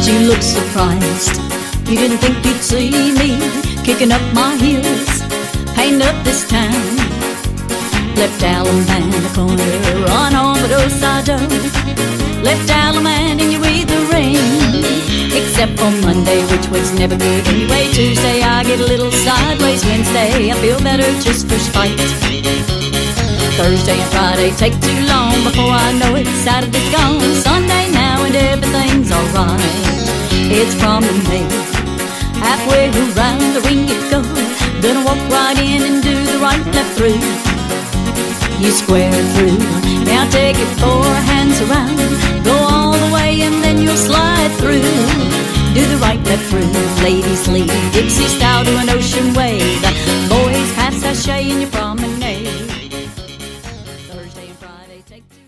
You look surprised. You didn't think you'd see me kicking up my heels, painting up this town. Left Allemande corner on Omadosado. Left Allemande and you with the rain. Except for Monday, which was never good anyway. Tuesday I get a little sideways. Wednesday I feel better just for spite. Thursday and Friday take too long. Before I know it, Saturday's gone. Sunday now and everything's alright. It's promenade, halfway around the ring you go. Then I walk right in and do the right left through. You square through, now take your four hands around. Go all the way and then you'll slide through. Do the right left through, ladies lead Dixie style to an ocean wave. Boys half sashay in your promenade.